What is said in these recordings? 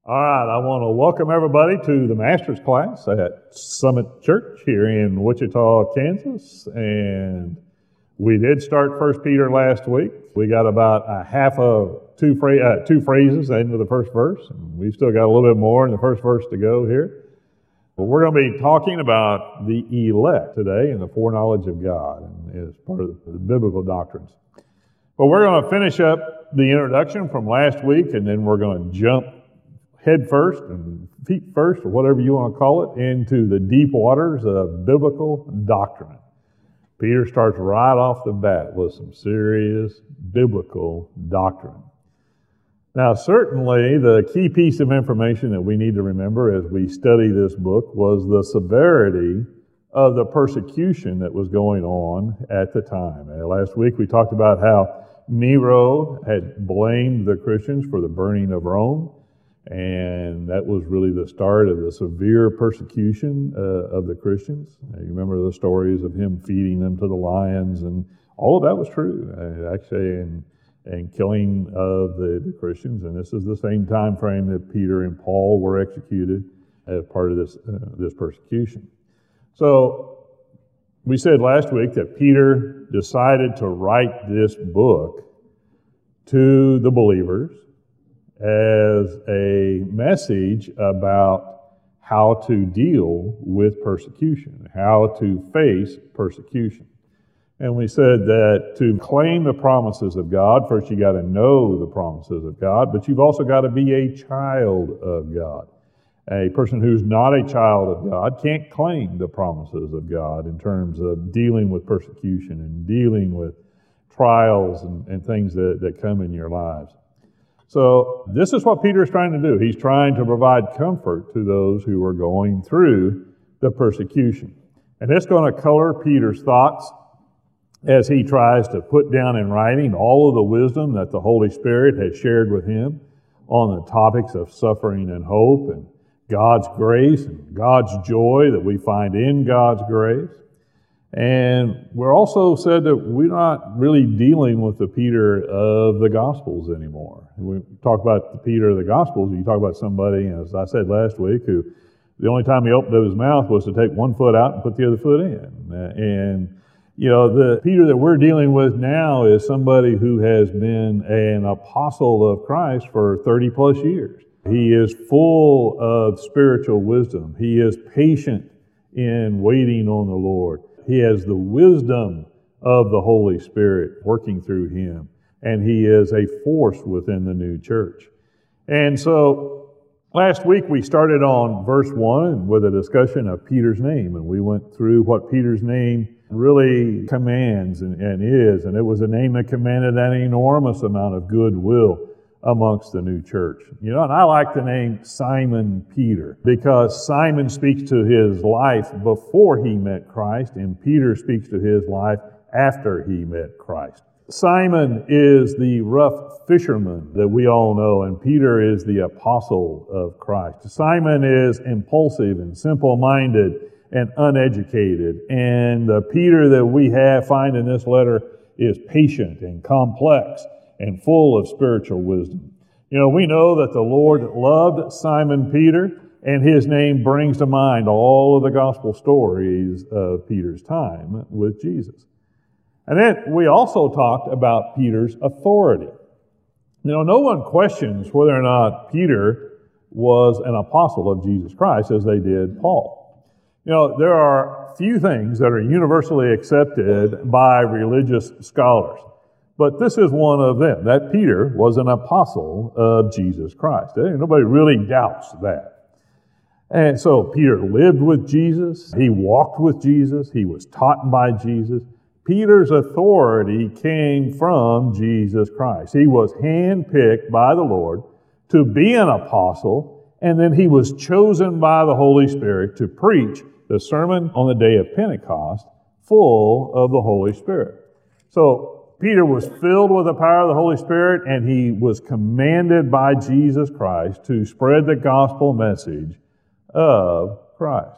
All right, I want to welcome everybody to the Master's class at Summit Church here in Wichita, Kansas. And we did start 1 Peter last week. We got about a half of two phrases into the first verse. And we've still got a little bit more in the first verse to go here. But we're going to be talking about the elect today and the foreknowledge of God and as part of the biblical doctrines. But we're going to finish up the introduction from last week, and then we're going to jump head first and feet first, or whatever you want to call it, into the deep waters of biblical doctrine. Peter starts right off the bat with some serious biblical doctrine. Now, certainly the key piece of information that we need to remember as we study this book was the severity of the persecution that was going on at the time. Last week we talked about how Nero had blamed the Christians for the burning of Rome. And that was really the start of the severe persecution of the Christians. You remember the stories of him feeding them to the lions, and all of that was true, actually, and killing of the Christians. And this is the same time frame that Peter and Paul were executed as part of this persecution. So we said last week that Peter decided to write this book to the believers as a message about how to deal with persecution, how to face persecution. And we said that to claim the promises of God, first you got to know the promises of God, but you've also got to be a child of God. A person who's not a child of God can't claim the promises of God in terms of dealing with persecution and dealing with trials and things that come in your lives. So this is what Peter is trying to do. He's trying to provide comfort to those who are going through the persecution. And it's going to color Peter's thoughts as he tries to put down in writing all of the wisdom that the Holy Spirit has shared with him on the topics of suffering and hope and God's grace and God's joy that we find in God's grace. And we're also said that we're not really dealing with the Peter of the Gospels anymore. We talk about the Peter of the Gospels, you talk about somebody, as I said last week, who the only time he opened up his mouth was to take one foot out and put the other foot in. And, you know, the Peter that we're dealing with now is somebody who has been an apostle of Christ for 30 plus years. He is full of spiritual wisdom. He is patient in waiting on the Lord. He has the wisdom of the Holy Spirit working through him, and he is a force within the new church. And so last week we started on verse 1 with a discussion of Peter's name, and we went through what Peter's name really commands and is, and it was a name that commanded an enormous amount of goodwill amongst the new church. You know, and I like the name Simon Peter because Simon speaks to his life before he met Christ, and Peter speaks to his life after he met Christ. Simon is the rough fisherman that we all know, and Peter is the apostle of Christ. Simon is impulsive and simple-minded and uneducated, and the Peter that we find in this letter is patient and complex and full of spiritual wisdom. You know, we know that the Lord loved Simon Peter, and his name brings to mind all of the gospel stories of Peter's time with Jesus. And then we also talked about Peter's authority. You know, no one questions whether or not Peter was an apostle of Jesus Christ as they did Paul. You know, there are few things that are universally accepted by religious scholars. But this is one of them, that Peter was an apostle of Jesus Christ. Nobody really doubts that. And so Peter lived with Jesus. He walked with Jesus. He was taught by Jesus. Peter's authority came from Jesus Christ. He was handpicked by the Lord to be an apostle, and then he was chosen by the Holy Spirit to preach the sermon on the day of Pentecost full of the Holy Spirit. So Peter was filled with the power of the Holy Spirit, and he was commanded by Jesus Christ to spread the gospel message of Christ.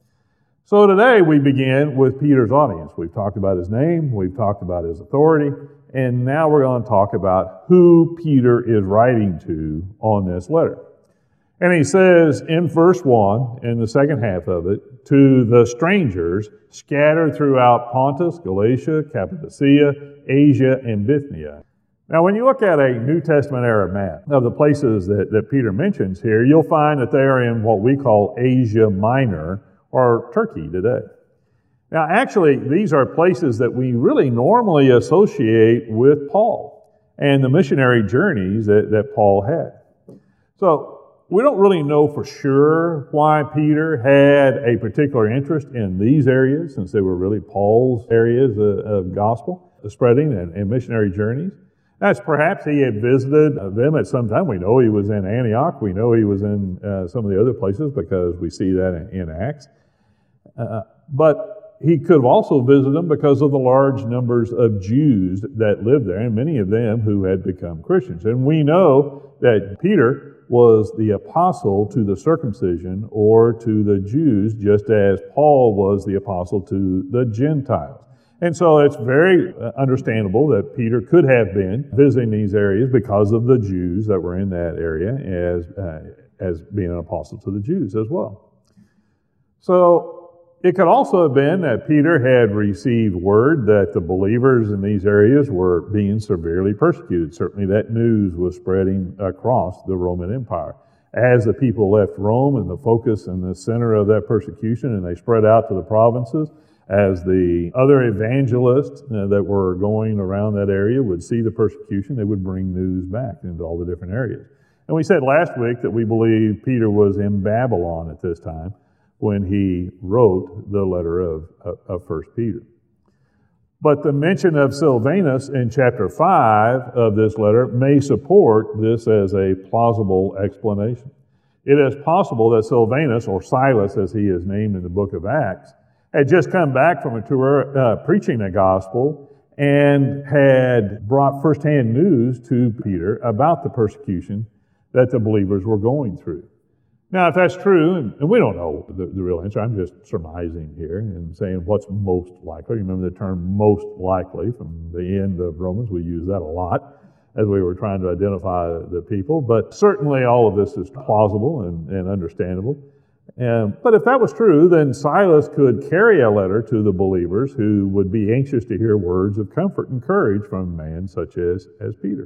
So today we begin with Peter's audience. We've talked about his name, we've talked about his authority, and now we're going to talk about who Peter is writing to on this letter. And he says in verse 1, in the second half of it, to the strangers scattered throughout Pontus, Galatia, Cappadocia, Asia, and Bithynia. Now, when you look at a New Testament era map of the places that Peter mentions here, you'll find that they are in what we call Asia Minor, or Turkey today. Now, actually, these are places that we really normally associate with Paul and the missionary journeys that Paul had. So, we don't really know for sure why Peter had a particular interest in these areas, since they were really Paul's areas of gospel spreading and missionary journeys. As perhaps he had visited them at some time. We know he was in Antioch. We know he was in some of the other places because we see that in Acts. But he could have also visited them because of the large numbers of Jews that lived there, and many of them who had become Christians. And we know that Peter was the apostle to the circumcision or to the Jews, just as Paul was the apostle to the Gentiles. And so it's very understandable that Peter could have been visiting these areas because of the Jews that were in that area as being an apostle to the Jews as well. So it could also have been that Peter had received word that the believers in these areas were being severely persecuted. Certainly that news was spreading across the Roman Empire. As the people left Rome and the focus and the center of that persecution, and they spread out to the provinces, as the other evangelists that were going around that area would see the persecution, they would bring news back into all the different areas. And we said last week that we believe Peter was in Babylon at this time when he wrote the letter of 1 Peter. But the mention of Silvanus in chapter 5 of this letter may support this as a plausible explanation. It is possible that Silvanus, or Silas as he is named in the book of Acts, had just come back from a tour preaching the gospel and had brought firsthand news to Peter about the persecution that the believers were going through. Now, if that's true, and we don't know the real answer, I'm just surmising here and saying what's most likely. Remember the term most likely from the end of Romans. We use that a lot as we were trying to identify the people. But certainly all of this is plausible and understandable. But if that was true, then Silas could carry a letter to the believers who would be anxious to hear words of comfort and courage from a man such as Peter.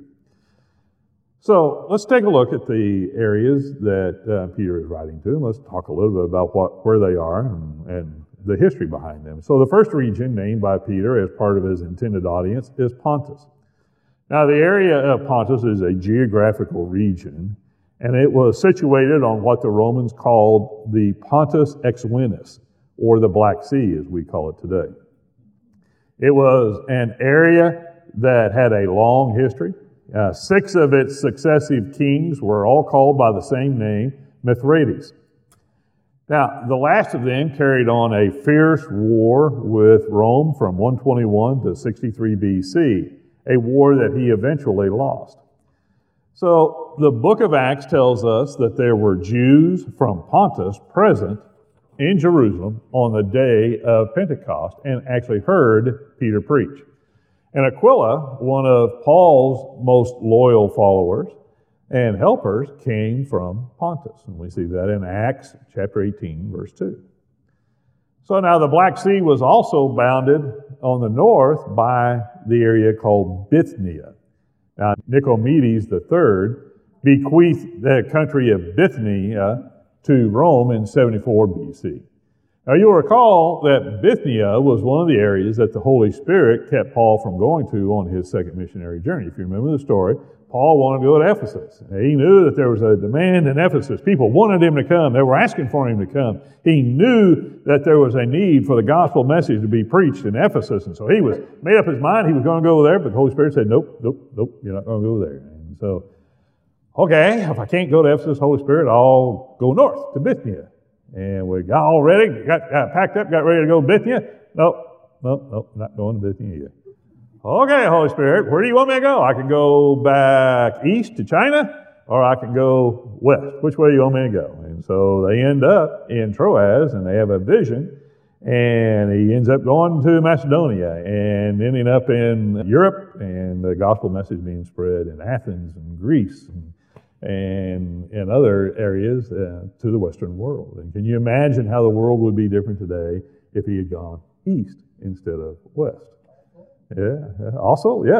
So let's take a look at the areas that Peter is writing to, and let's talk a little bit about where they are and the history behind them. So the first region named by Peter as part of his intended audience is Pontus. Now the area of Pontus is a geographical region, and it was situated on what the Romans called the Pontus Exuinus, or the Black Sea as we call it today. It was an area that had a long history. 6 of its successive kings were all called by the same name, Mithridates. Now, the last of them carried on a fierce war with Rome from 121 to 63 BC, a war that he eventually lost. So, the book of Acts tells us that there were Jews from Pontus present in Jerusalem on the day of Pentecost and actually heard Peter preach. And Aquila, one of Paul's most loyal followers and helpers, came from Pontus. And we see that in Acts chapter 18, verse 2. So now the Black Sea was also bounded on the north by the area called Bithynia. Now Nicomedes III bequeathed the country of Bithynia to Rome in 74 BC. Now, you'll recall that Bithynia was one of the areas that the Holy Spirit kept Paul from going to on his second missionary journey. If you remember the story, Paul wanted to go to Ephesus. He knew that there was a demand in Ephesus. People wanted him to come. They were asking for him to come. He knew that there was a need for the gospel message to be preached in Ephesus. And so he was made up his mind he was going to go there, but the Holy Spirit said, nope, you're not going to go there. And so, okay, if I can't go to Ephesus, Holy Spirit, I'll go north to Bithynia. And we got all ready, got packed up, got ready to go to Bithynia. Nope, not going to Bithynia yet. Okay, Holy Spirit, where do you want me to go? I can go back east to China, or I can go west. Which way do you want me to go? And so they end up in Troas, and they have a vision, and he ends up going to Macedonia and ending up in Europe, and the gospel message being spread in Athens and Greece and in other areas to the Western world. And can you imagine how the world would be different today if he had gone east instead of west? Yeah, also, yeah.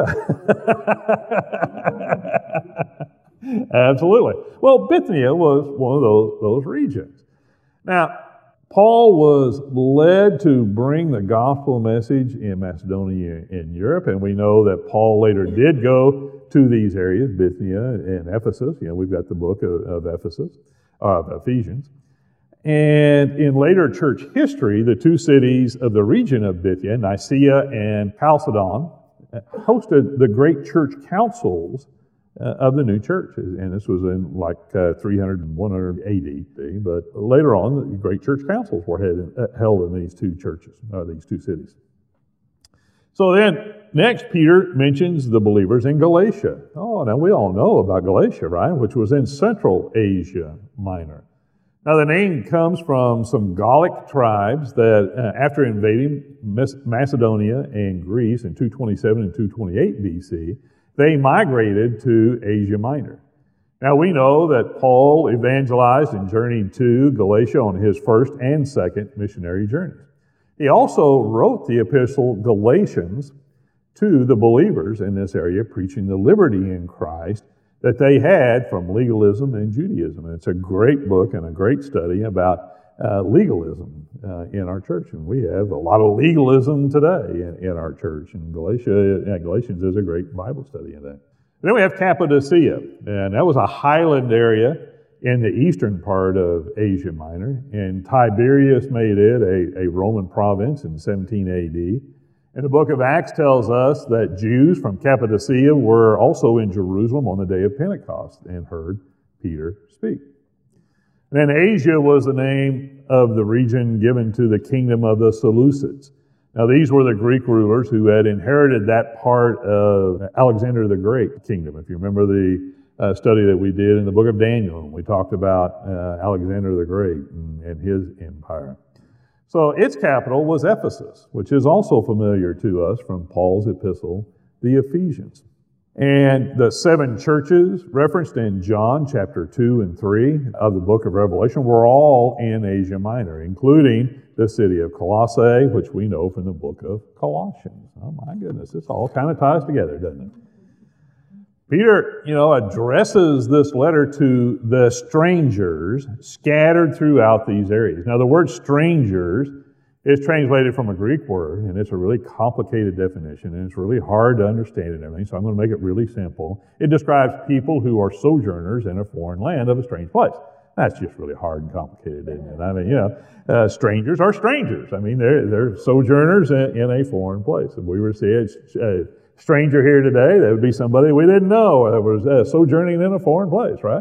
Absolutely. Well, Bithynia was one of those regions. Now, Paul was led to bring the gospel message in Macedonia and Europe, and we know that Paul later did go to these areas, Bithynia and Ephesus. We've got the book of Ephesians. And in later church history, the two cities of the region of Bithynia, Nicaea and Chalcedon, hosted the great church councils of the new church. And this was in like 300 and 100 AD. But later on, the great church councils were held in these two churches, these two cities. So then, next, Peter mentions the believers in Galatia. Oh, now we all know about Galatia, right? Which was in Central Asia Minor. Now, the name comes from some Gallic tribes that, after invading Macedonia and Greece in 227 and 228 BC, they migrated to Asia Minor. Now, we know that Paul evangelized and journeyed to Galatia on his first and second missionary journeys. He also wrote the epistle Galatians to the believers in this area, preaching the liberty in Christ that they had from legalism and Judaism. And it's a great book and a great study about legalism in our church. And we have a lot of legalism today in our church. And Galatians is a great Bible study in that. Then we have Cappadocia, and that was a highland area in the eastern part of Asia Minor. And Tiberius made it a Roman province in 17 AD. And the book of Acts tells us that Jews from Cappadocia were also in Jerusalem on the day of Pentecost and heard Peter speak. And then Asia was the name of the region given to the kingdom of the Seleucids. Now, these were the Greek rulers who had inherited that part of Alexander the Great kingdom. If you remember the study that we did in the book of Daniel, we talked about Alexander the Great and his empire. So its capital was Ephesus, which is also familiar to us from Paul's epistle, the Ephesians. And the seven churches referenced in John chapter 2 and 3 of the book of Revelation were all in Asia Minor, including the city of Colossae, which we know from the book of Colossians. Oh my goodness, this all kind of ties together, doesn't it? Peter, addresses this letter to the strangers scattered throughout these areas. Now, the word strangers is translated from a Greek word, and it's a really complicated definition, and it's really hard to understand and everything, so I'm going to make it really simple. It describes people who are sojourners in a foreign land of a strange place. That's just really hard and complicated, isn't it? I mean, strangers are strangers. I mean, they're sojourners in a foreign place. If we were to see a stranger here today, that would be somebody we didn't know that was sojourning in a foreign place, right?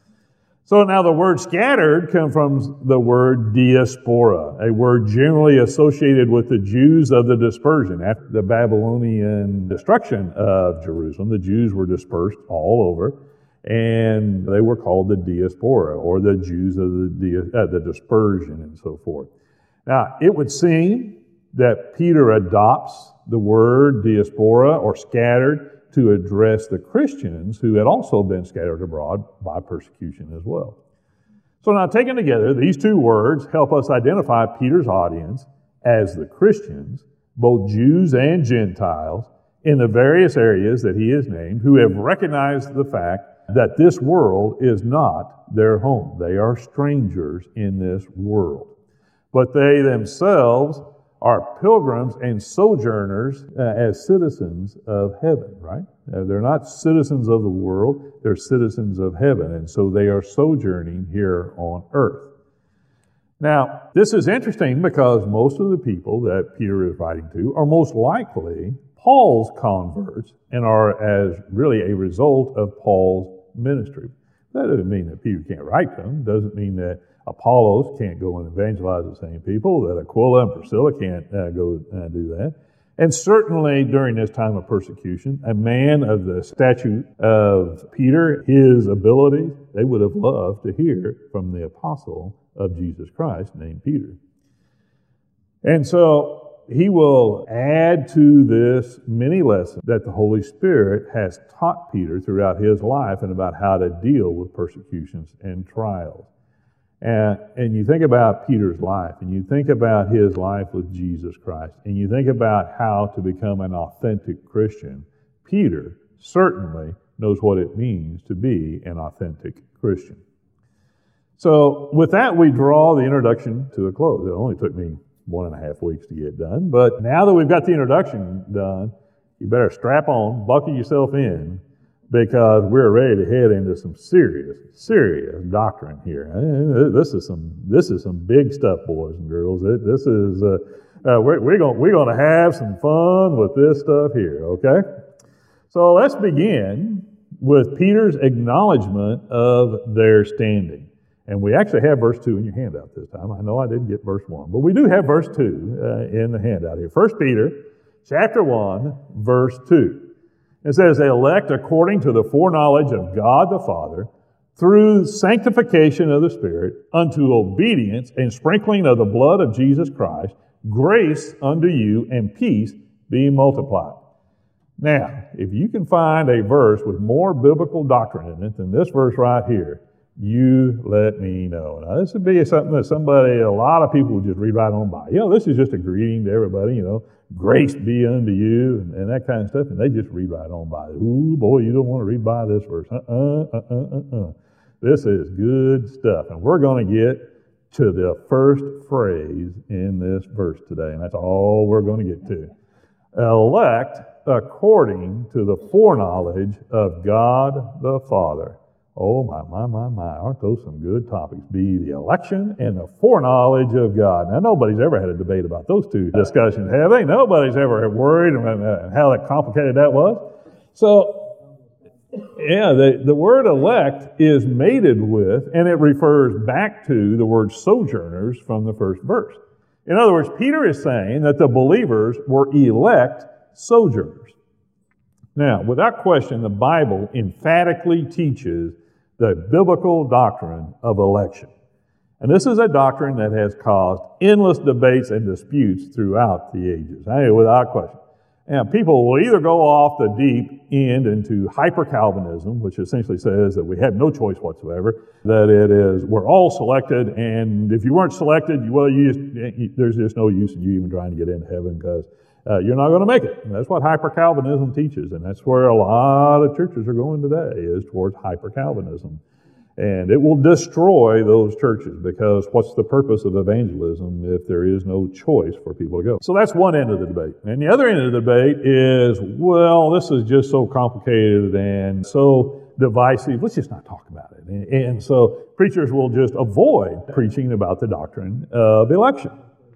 So now the word scattered comes from the word diaspora, a word generally associated with the Jews of the dispersion. After the Babylonian destruction of Jerusalem, the Jews were dispersed all over, and they were called the diaspora, or the Jews of the dispersion and so forth. Now, it would seem that Peter adopts the word diaspora or scattered to address the Christians who had also been scattered abroad by persecution as well. So now, taken together, these two words help us identify Peter's audience as the Christians, both Jews and Gentiles, in the various areas that he has named, who have recognized the fact that this world is not their home. They are strangers in this world. But they themselves are pilgrims and sojourners as citizens of heaven, right? They're not citizens of the world, they're citizens of heaven, and so they are sojourning here on earth. Now, this is interesting because most of the people that Peter is writing to are most likely Paul's converts and are as really a result of Paul's ministry. That doesn't mean that Peter can't write to them, doesn't mean that Apollos can't go and evangelize the same people, that Aquila and Priscilla can't go do that. And certainly during this time of persecution, a man of the stature of Peter, his abilities, they would have loved to hear from the apostle of Jesus Christ named Peter. And so he will add to this many lessons that the Holy Spirit has taught Peter throughout his life and about how to deal with persecutions and trials. And you think about Peter's life, and you think about his life with Jesus Christ, and you think about how to become an authentic Christian. Peter certainly knows what it means to be an authentic Christian. So with that, we draw the introduction to a close. It only took me 1.5 weeks to get done, but now that we've got the introduction done, you better strap on, buckle yourself in, because we're ready to head into some serious doctrine here. This is some big stuff, boys and girls. This is we're going to have some fun with this stuff here. Okay, so let's begin with Peter's acknowledgement of their standing. And we actually have verse 2 in your handout this time. I know I didn't get verse 1, but we do have verse 2 in the handout here. 1 Peter chapter 1, verse 2. It says, elect according to the foreknowledge of God the Father, through sanctification of the Spirit, unto obedience and sprinkling of the blood of Jesus Christ, grace unto you and peace be multiplied. Now, if you can find a verse with more biblical doctrine in it than this verse right here, you let me know. Now, this would be something that a lot of people would just read right on by. This is just a greeting to everybody, grace be unto you, and that kind of stuff, and they just read right on by. Ooh, boy, you don't want to read by this verse. This is good stuff, and we're going to get to the first phrase in this verse today, and that's all we're going to get to. Elect according to the foreknowledge of God the Father. Oh, my. Aren't those some good topics? Be the election and the foreknowledge of God. Now, nobody's ever had a debate about those two discussions, have they? Nobody's ever worried about how complicated that was. So, yeah, the word elect is mated with, and it refers back to the word sojourners from the first verse. In other words, Peter is saying that the believers were elect sojourners. Now, without question, the Bible emphatically teaches the biblical doctrine of election. And this is a doctrine that has caused endless debates and disputes throughout the ages. Without question. And people will either go off the deep end into hyper-Calvinism, which essentially says that we have no choice whatsoever, that it is, we're all selected, and if you weren't selected, there's just no use in you even trying to get into heaven because you're not going to make it. And that's what hyper-Calvinism teaches, and that's where a lot of churches are going today, is towards hyper-Calvinism. And it will destroy those churches, because what's the purpose of evangelism if there is no choice for people to go? So that's one end of the debate. And the other end of the debate is, well, this is just so complicated and so divisive, let's just not talk about it. And so preachers will just avoid preaching about the doctrine of election.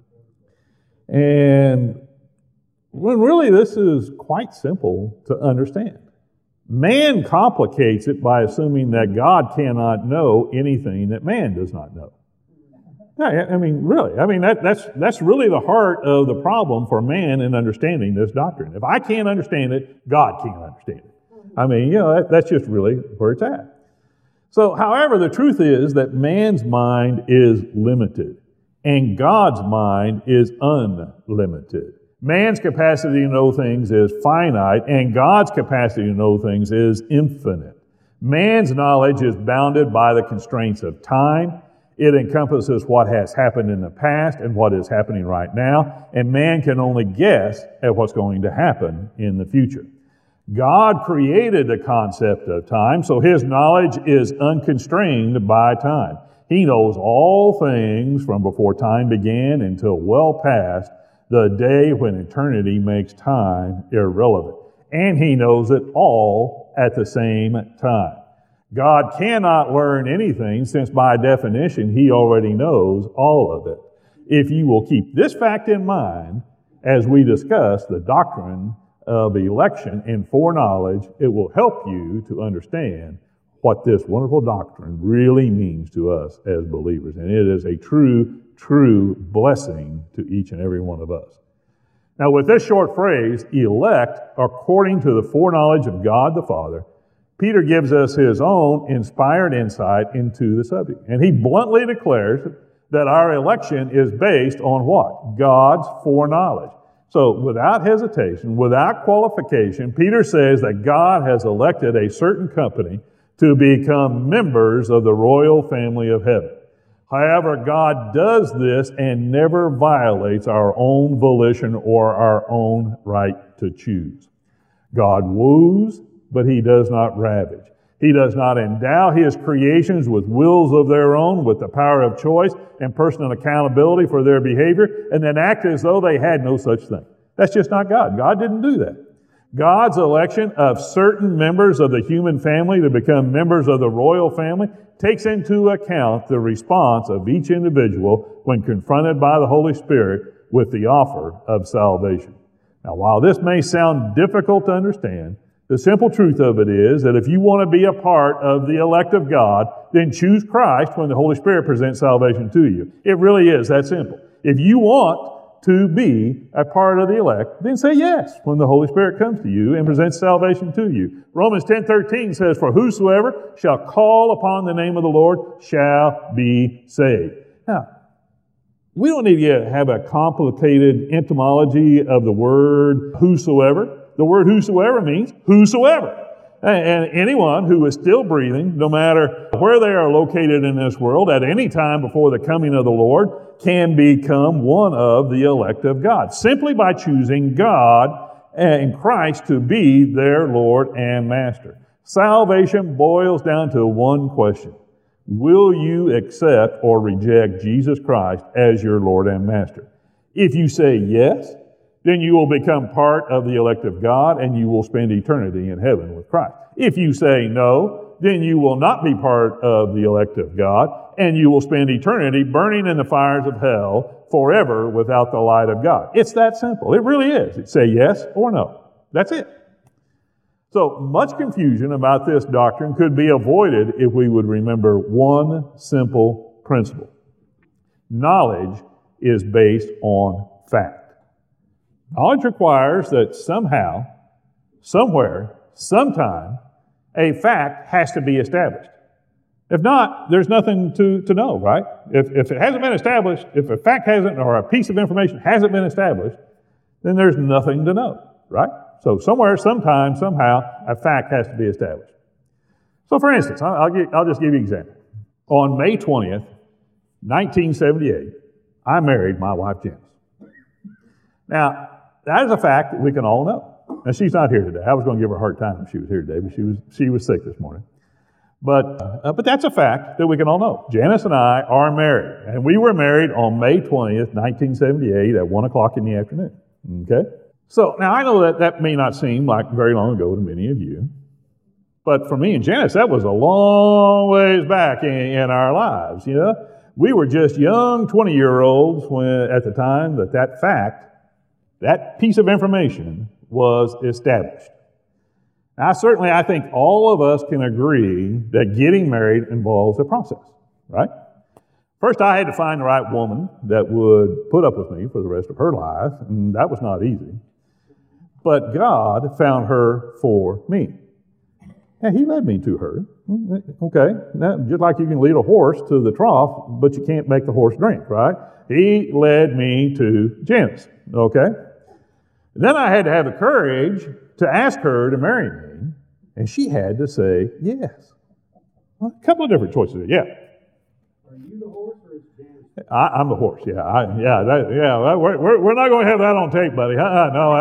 And when really this is quite simple to understand. Man complicates it by assuming that God cannot know anything that man does not know. Really. That's really the heart of the problem for man in understanding this doctrine. If I can't understand it, God can't understand it. That's just really where it's at. So, however, the truth is that man's mind is limited, and God's mind is unlimited. Man's capacity to know things is finite, and God's capacity to know things is infinite. Man's knowledge is bounded by the constraints of time. It encompasses what has happened in the past and what is happening right now, and man can only guess at what's going to happen in the future. God created the concept of time, so His knowledge is unconstrained by time. He knows all things from before time began until well past the day when eternity makes time irrelevant. And He knows it all at the same time. God cannot learn anything, since by definition He already knows all of it. If you will keep this fact in mind as we discuss the doctrine of election and foreknowledge, it will help you to understand what this wonderful doctrine really means to us as believers. And it is a true blessing to each and every one of us. Now, with this short phrase, elect according to the foreknowledge of God the Father, Peter gives us his own inspired insight into the subject. And he bluntly declares that our election is based on what? God's foreknowledge. So without hesitation, without qualification, Peter says that God has elected a certain company to become members of the royal family of heaven. However, God does this and never violates our own volition or our own right to choose. God woos, but He does not ravage. He does not endow His creations with wills of their own, with the power of choice and personal accountability for their behavior, and then act as though they had no such thing. That's just not God. God didn't do that. God's election of certain members of the human family to become members of the royal family takes into account the response of each individual when confronted by the Holy Spirit with the offer of salvation. Now, while this may sound difficult to understand, the simple truth of it is that if you want to be a part of the elect of God, then choose Christ when the Holy Spirit presents salvation to you. It really is that simple. If you want to be a part of the elect, then say yes when the Holy Spirit comes to you and presents salvation to you. Romans 10:13 says, "For whosoever shall call upon the name of the Lord shall be saved." Now, we don't need to have a complicated etymology of the word whosoever. The word whosoever means whosoever. And anyone who is still breathing, no matter where they are located in this world, at any time before the coming of the Lord, can become one of the elect of God, simply by choosing God and Christ to be their Lord and Master. Salvation boils down to one question. Will you accept or reject Jesus Christ as your Lord and Master? If you say yes, then you will become part of the elect of God and you will spend eternity in heaven with Christ. If you say no, then you will not be part of the elect of God and you will spend eternity burning in the fires of hell forever without the light of God. It's that simple. It really is. It's say yes or no. That's it. So much confusion about this doctrine could be avoided if we would remember one simple principle. Knowledge is based on fact. Knowledge requires that somehow, somewhere, sometime, a fact has to be established. If not, there's nothing to know, right? If it hasn't been established, if a fact hasn't, or a piece of information hasn't been established, then there's nothing to know, right? So somewhere, sometime, somehow, a fact has to be established. So for instance, I'll just give you an example. On May 20th, 1978, I married my wife, Janice. Now, that is a fact that we can all know. Now, she's not here today. I was going to give her a hard time if she was here today, but she was sick this morning. But that's a fact that we can all know. Janice and I are married, and we were married on May 20th, 1978 at 1 o'clock in the afternoon. Okay? So, now I know that may not seem like very long ago to many of you, but for me and Janice, that was a long ways back in our lives, you know? We were just young 20-year-olds at the time that fact, that piece of information was established. Now, certainly, I think all of us can agree that getting married involves a process, right? First, I had to find the right woman that would put up with me for the rest of her life, and that was not easy. But God found her for me. And He led me to her. Okay, now, just like you can lead a horse to the trough, but you can't make the horse drink, right? He led me to Janice, okay? Then I had to have the courage to ask her to marry me, and she had to say yes. Well, a couple of different choices there, yeah. Are you the horse or is Janice? I'm the horse, yeah. We're not going to have that on tape, buddy. No.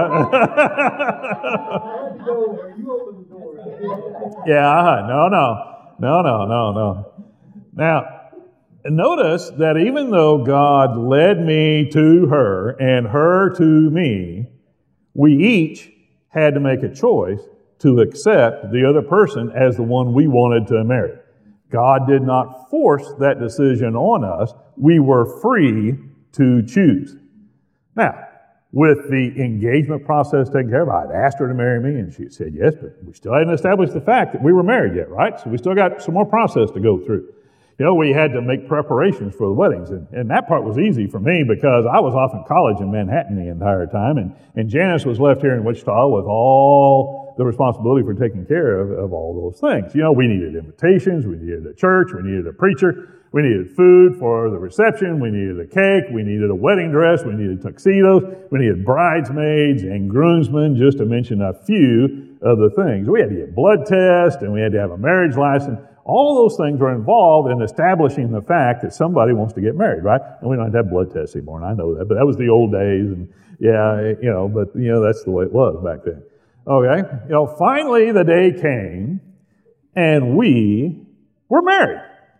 You open the door. Yeah, no. Now, notice that even though God led me to her and her to me, we each had to make a choice to accept the other person as the one we wanted to marry. God did not force that decision on us. We were free to choose. Now, with the engagement process taken care of, I'd asked her to marry me, and she said yes, but we still hadn't established the fact that we were married yet, right? So we still got some more process to go through. You know, we had to make preparations for the weddings, and that part was easy for me because I was off in college in Manhattan the entire time, and Janice was left here in Wichita with all the responsibility for taking care of all those things. We needed invitations, we needed a church, we needed a preacher, we needed food for the reception, we needed a cake, we needed a wedding dress, we needed tuxedos, we needed bridesmaids and groomsmen, just to mention a few of the things. We had to get blood tests, and we had to have a marriage license. All those things were involved in establishing the fact that somebody wants to get married, right? And we don't have to have blood tests anymore, and I know that, but that was the old days, and that's the way it was back then. Okay, finally the day came, and we were married.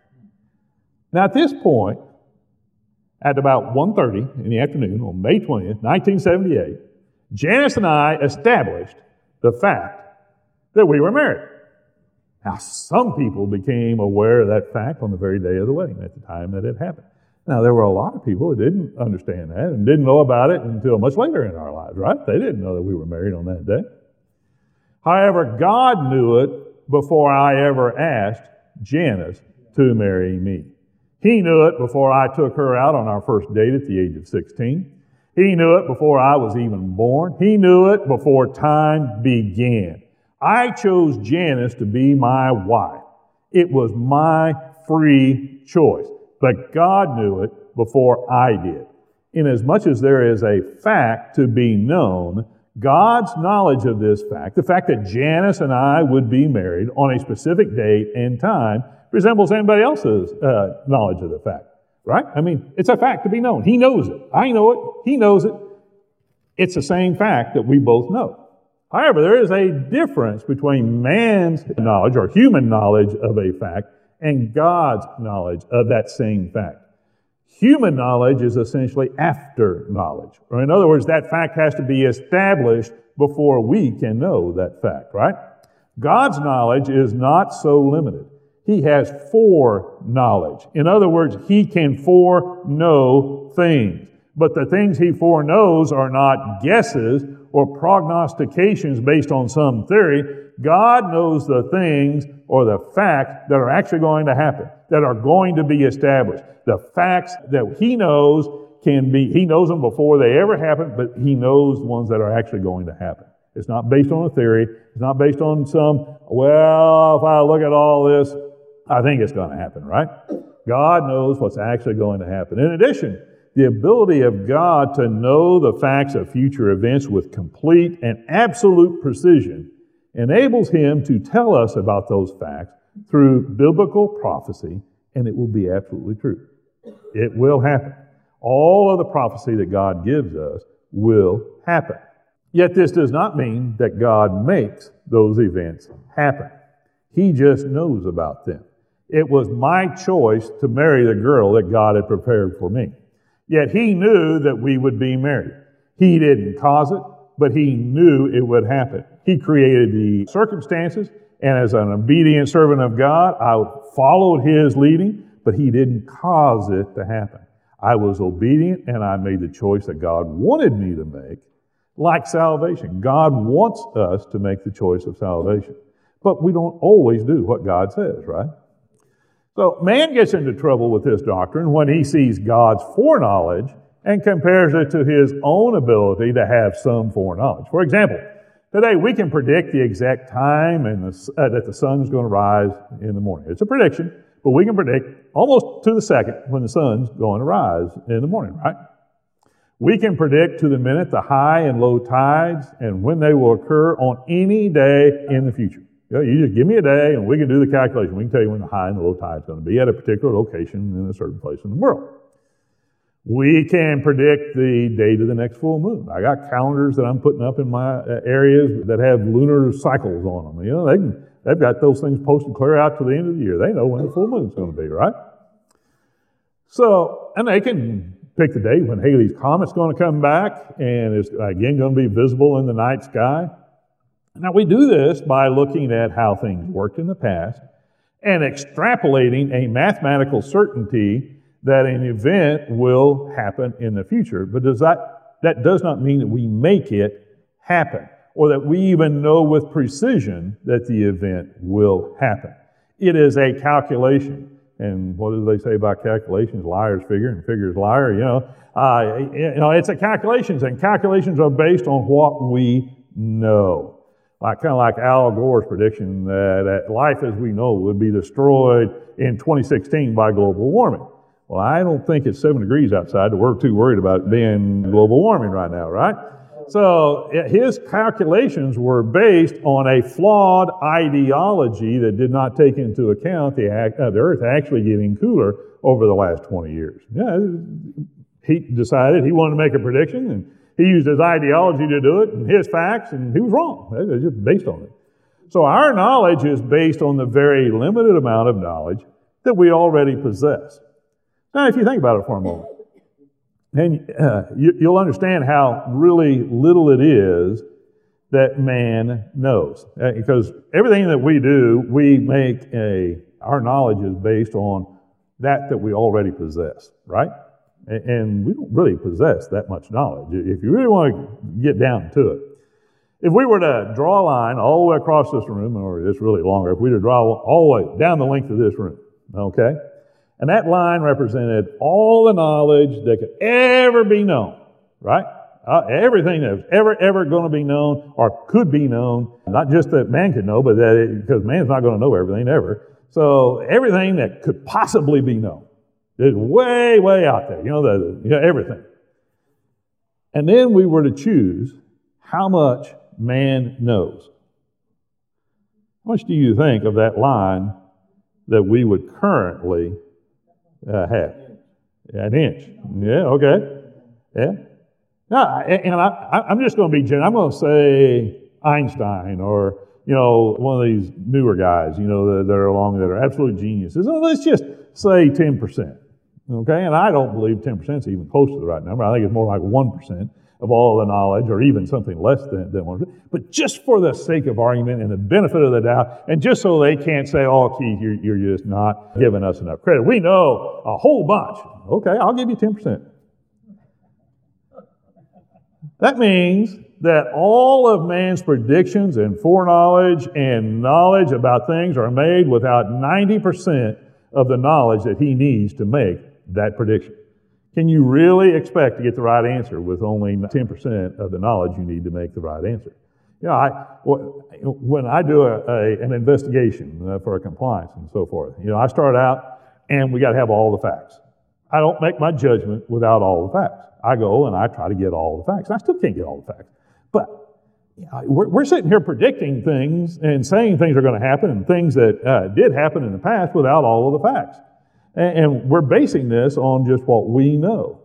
Now at this point, at about 1:30 in the afternoon on May 20th, 1978, Janice and I established the fact that we were married. Now, some people became aware of that fact on the very day of the wedding, at the time that it happened. Now, there were a lot of people that didn't understand that and didn't know about it until much later in our lives, right? They didn't know that we were married on that day. However, God knew it before I ever asked Janice to marry me. He knew it before I took her out on our first date at the age of 16. He knew it before I was even born. He knew it before time began. I chose Janice to be my wife. It was my free choice. But God knew it before I did. Inasmuch as there is a fact to be known, God's knowledge of this fact, the fact that Janice and I would be married on a specific date and time, resembles anybody else's knowledge of the fact, right? I mean, it's a fact to be known. He knows it. I know it. He knows it. It's the same fact that we both know. However, there is a difference between man's knowledge or human knowledge of a fact and God's knowledge of that same fact. Human knowledge is essentially after knowledge. Or in other words, that fact has to be established before we can know that fact, right? God's knowledge is not so limited. He has foreknowledge. In other words, He can foreknow things. But the things He foreknows are not guesses or prognostications based on some theory. God knows the things or the facts that are actually going to happen, that are going to be established. The facts that He knows He knows them before they ever happen, but He knows the ones that are actually going to happen. It's not based on a theory. It's not based on some, if I look at all this, I think it's going to happen, right? God knows what's actually going to happen. In addition, the ability of God to know the facts of future events with complete and absolute precision enables Him to tell us about those facts through biblical prophecy, and it will be absolutely true. It will happen. All of the prophecy that God gives us will happen. Yet this does not mean that God makes those events happen. He just knows about them. It was my choice to marry the girl that God had prepared for me. Yet He knew that we would be married. He didn't cause it, but He knew it would happen. He created the circumstances, and as an obedient servant of God, I followed His leading, but He didn't cause it to happen. I was obedient, and I made the choice that God wanted me to make, like salvation. God wants us to make the choice of salvation, but we don't always do what God says, right? So man gets into trouble with this doctrine when he sees God's foreknowledge and compares it to his own ability to have some foreknowledge. For example, today we can predict the exact time that the sun is going to rise in the morning. It's a prediction, but we can predict almost to the second when the sun's going to rise in the morning, right? We can predict to the minute the high and low tides and when they will occur on any day in the future. You just give me a day and we can do the calculation. We can tell you when the high and the low tide is going to be at a particular location in a certain place in the world. We can predict the date of the next full moon. I got calendars that I'm putting up in my areas that have lunar cycles on them. They've got those things posted clear out to the end of the year. They know when the full moon's going to be, right? So, and they can pick the date when Halley's Comet's going to come back and it's again going to be visible in the night sky. Now, we do this by looking at how things worked in the past and extrapolating a mathematical certainty that an event will happen in the future. But that does not mean that we make it happen or that we even know with precision that the event will happen. It is a calculation. And what do they say about calculations? Liars figure and figures liar, it's a calculations, and calculations are based on what we know. kind of like Al Gore's prediction that life as we know would be destroyed in 2016 by global warming. Well, I don't think it's 7 degrees outside that we're too worried about it being global warming right now, right? So his calculations were based on a flawed ideology that did not take into account the Earth actually getting cooler over the last 20 years. Yeah, he decided he wanted to make a prediction, and he used his ideology to do it, and his facts, and he was wrong. It was just based on it. So our knowledge is based on the very limited amount of knowledge that we already possess. Now, if you think about it for a moment, and you'll understand how really little it is that man knows. Because everything that we do, our knowledge is based on that we already possess, right? And we don't really possess that much knowledge, if you really want to get down to it. If we were to draw a line all the way across this room, or it's really longer, if we were to draw all the way down the length of this room, okay? And that line represented all the knowledge that could ever be known, right? Everything that was ever going to be known or could be known, not just that man could know, but because man's not going to know everything ever. So everything that could possibly be known is way, way out there, everything. And then we were to choose how much man knows. How much do you think of that line that we would currently have? An inch. Yeah, okay. Yeah. Now, and I'm just going to be general. I'm going to say Einstein or, one of these newer guys, that are along that are absolute geniuses. Let's just say 10%. Okay? And I don't believe 10% is even close to the right number. I think it's more like 1% of all the knowledge, or even something less than 1%. But just for the sake of argument and the benefit of the doubt, and just so they can't say, oh, Keith, you're just not giving us enough credit. We know a whole bunch. Okay, I'll give you 10%. That means that all of man's predictions and foreknowledge and knowledge about things are made without 90% of the knowledge that he needs to make that prediction. Can you really expect to get the right answer with only 10% of the knowledge you need to make the right answer? When I do an investigation for a compliance and so forth, I start out and we got to have all the facts. I don't make my judgment without all the facts. I go and I try to get all the facts. I still can't get all the facts. But we're sitting here predicting things and saying things are going to happen and things that did happen in the past without all of the facts. And we're basing this on just what we know.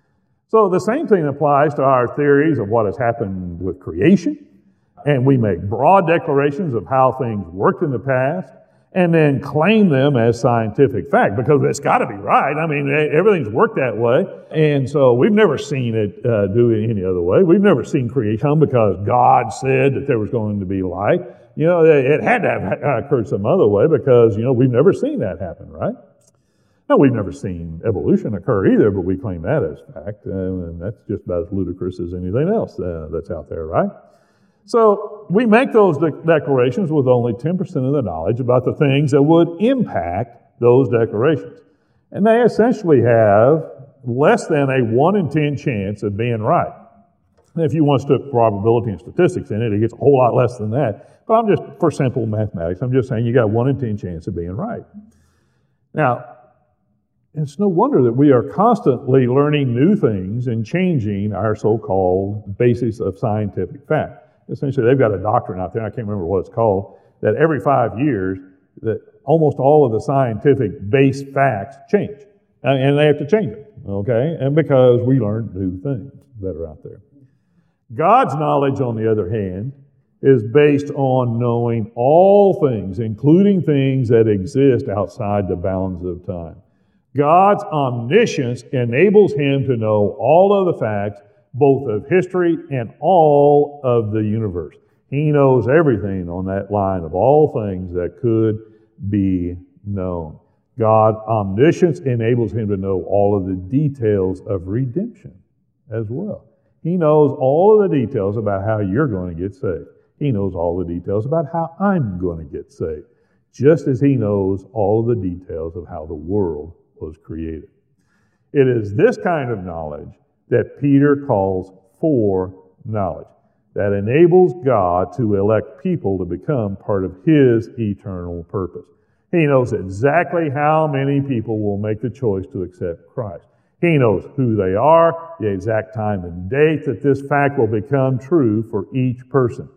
So the same thing applies to our theories of what has happened with creation. And we make broad declarations of how things worked in the past and then claim them as scientific fact because it's got to be right. I mean, everything's worked that way. And so we've never seen it do it any other way. We've never seen creation come because God said that there was going to be light. It had to have occurred some other way because, we've never seen that happen, right? Now, we've never seen evolution occur either, but we claim that as fact, and that's just about as ludicrous as anything else that's out there, right? So we make those declarations with only 10% of the knowledge about the things that would impact those declarations. And they essentially have less than a 1 in 10 chance of being right. And if you want to put probability and statistics in it, it gets a whole lot less than that. But for simple mathematics, I'm just saying you got a 1 in 10 chance of being right. Now, it's no wonder that we are constantly learning new things and changing our so-called basis of scientific fact. Essentially, they've got a doctrine out there, I can't remember what it's called, that every 5 years, that almost all of the scientific base facts change. And they have to change them, okay? And because we learn new things that are out there. God's knowledge, on the other hand, is based on knowing all things, including things that exist outside the bounds of time. God's omniscience enables him to know all of the facts, both of history and all of the universe. He knows everything on that line of all things that could be known. God's omniscience enables him to know all of the details of redemption as well. He knows all of the details about how you're going to get saved. He knows all the details about how I'm going to get saved, just as he knows all of the details of how the world was created. It is this kind of knowledge that Peter calls foreknowledge. that enables God to elect people to become part of His eternal purpose. He knows exactly how many people will make the choice to accept Christ. He knows who they are, the exact time and date that this fact will become true for each person.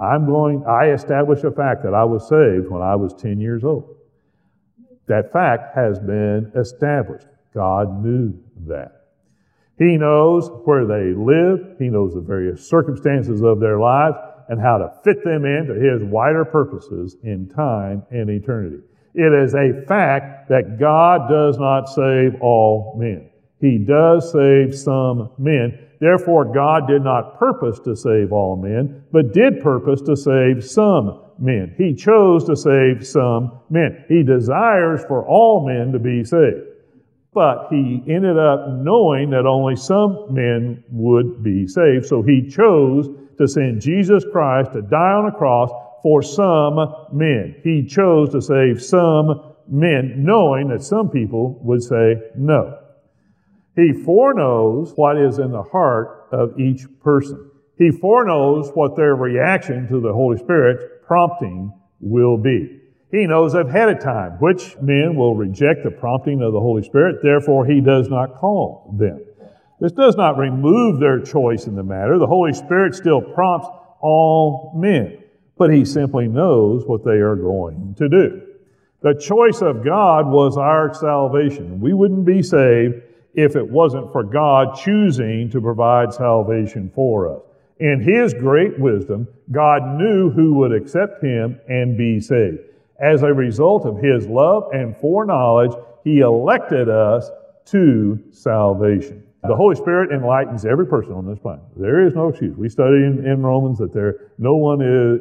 I established a fact that I was saved when I was 10 years old. That fact has been established. God knew that. He knows where they live. He knows the various circumstances of their lives and how to fit them into His wider purposes in time and eternity. It is a fact that God does not save all men. He does save some men. Therefore, God did not purpose to save all men, but did purpose to save some men. He chose to save some men. He desires for all men to be saved. But He ended up knowing that only some men would be saved, so He chose to send Jesus Christ to die on a cross for some men. He chose to save some men, knowing that some people would say no. He foreknows what is in the heart of each person. He foreknows what their reaction to the Holy Spirit's prompting will be. He knows ahead of time which men will reject the prompting of the Holy Spirit, therefore He does not call them. This does not remove their choice in the matter. The Holy Spirit still prompts all men, but He simply knows what they are going to do. The choice of God was our salvation. We wouldn't be saved if it wasn't for God choosing to provide salvation for us. In His great wisdom, God knew who would accept Him and be saved. As a result of His love and foreknowledge, He elected us to salvation. The Holy Spirit enlightens every person on this planet. There is no excuse. We study in Romans that no one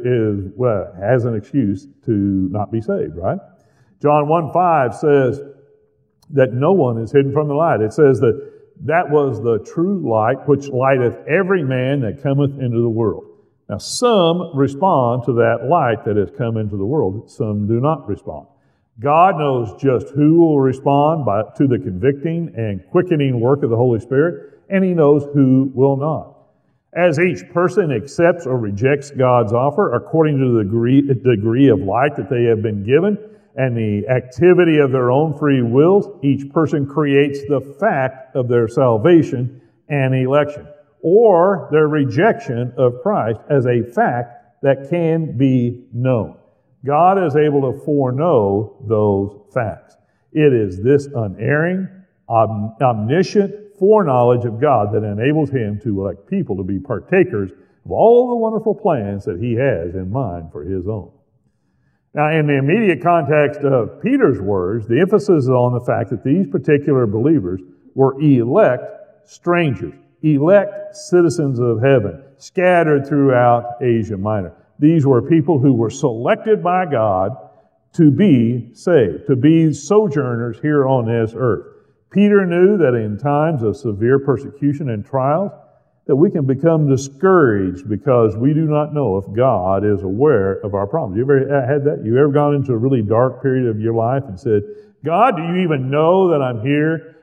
has an excuse to not be saved, right? John 1:5 says that no one is hidden from the light. It says that was the true light which lighteth every man that cometh into the world. Now, some respond to that light that has come into the world. Some do not respond. God knows just who will respond to the convicting and quickening work of the Holy Spirit, and He knows who will not. As each person accepts or rejects God's offer according to the degree of light that they have been given and the activity of their own free wills, each person creates the fact of their salvation and election, or their rejection of Christ as a fact that can be known. God is able to foreknow those facts. It is this unerring, omniscient foreknowledge of God that enables Him to elect people to be partakers of all the wonderful plans that He has in mind for His own. Now, in the immediate context of Peter's words, the emphasis is on the fact that these particular believers were elect strangers, elect citizens of heaven, scattered throughout Asia Minor. These were people who were selected by God to be saved, to be sojourners here on this earth. Peter knew that in times of severe persecution and trials, that we can become discouraged because we do not know if God is aware of our problems. You ever had that? You ever gone into a really dark period of your life and said, God, do you even know that I'm here?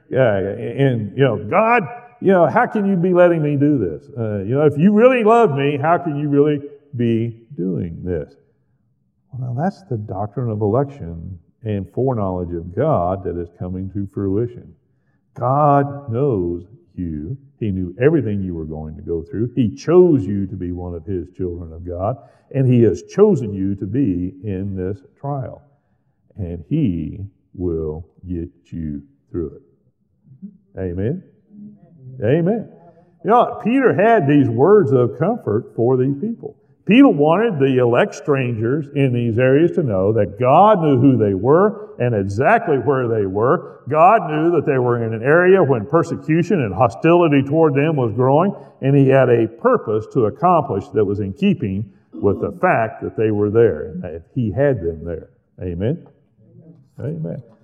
God, how can you be letting me do this? If you really love me, how can you really be doing this? Well, now that's the doctrine of election and foreknowledge of God that is coming to fruition. God knows you. He knew everything you were going to go through. He chose you to be one of His children of God, and He has chosen you to be in this trial. And He will get you through it. Amen? Amen. Peter had these words of comfort for these people. Peter wanted the elect strangers in these areas to know that God knew who they were and exactly where they were. God knew that they were in an area when persecution and hostility toward them was growing, and He had a purpose to accomplish that was in keeping with the fact that they were there and that He had them there. Amen? Amen.